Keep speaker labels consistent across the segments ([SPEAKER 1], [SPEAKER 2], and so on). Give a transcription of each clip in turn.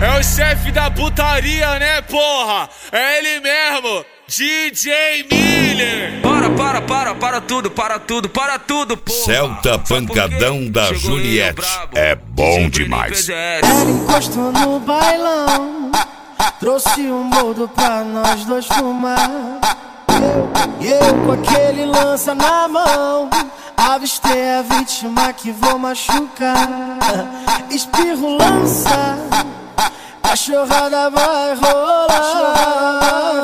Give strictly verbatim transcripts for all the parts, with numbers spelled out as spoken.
[SPEAKER 1] É o chefe da putaria, né, porra? É ele mesmo, D J Miller.
[SPEAKER 2] Para, para, para, para tudo, para tudo, para tudo, porra.
[SPEAKER 3] Celta Pancadão da Juliette. É bom demais.
[SPEAKER 4] Ela encostou no bailão, trouxe um boldo pra nós dois fumar. E eu, eu com aquele lança na mão, avistei a vítima que vou machucar. Espirro lança, cachorrada vai rolar.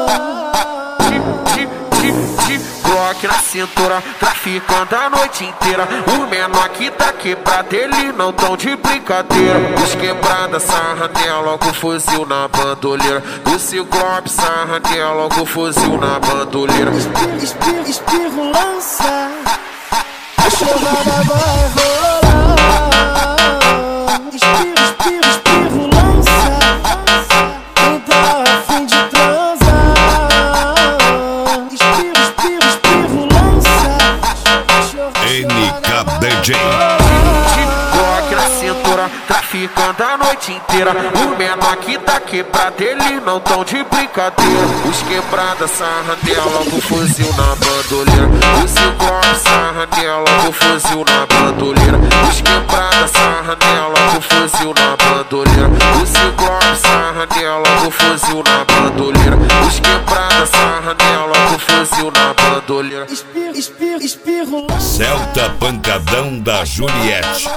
[SPEAKER 5] Glock na cintura, traficando a noite inteira. O menor que tá quebrado, eles não tão de brincadeira. Os quebrada, sarra nela, com fuzil na bandoleira. O Ciclope, sarra nela, com fuzil na bandoleira.
[SPEAKER 4] Espirro, espirro, espirro lança, cachorrada vai rolar. Espirro, espirro, espirro lança, quem tá a fim de transar. Espirro, espirro, espirro lança,
[SPEAKER 3] N K D J.
[SPEAKER 5] Glock na cintura, traficando a noite inteira. O menor que tá quebrado, eles não tão de brincadeira. Os quebrada, sarra nela, com fuzil na bandoleira. O Ciclope, sarra nela, com fuzil na bandoleira. Os quebrada, sarra nela, com fuzil na bandoleira. O Ciclope, sarra nela, com fuzil na bandoleira. Os quebrada, sarra nela, com fuzil na bandoleira.
[SPEAKER 4] espirro, espirro, espirro lança.
[SPEAKER 3] Celta Pancadão da Juliette.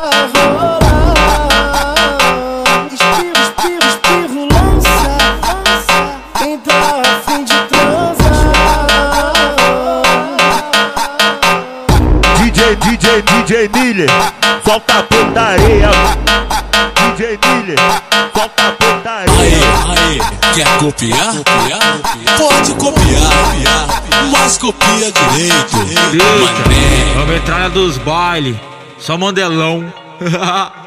[SPEAKER 4] Espirro, espirro, espirro lança, quem tá a fim de transar.
[SPEAKER 6] D J, D J, D J Miller, solta a putaria. D J Miller, solta a putaria.
[SPEAKER 7] Aê, aê, quer copiar? copiar? Pode copiar, copiar, mas copia direito.
[SPEAKER 8] Eita, vamos entrar na dos baile, só mandelão.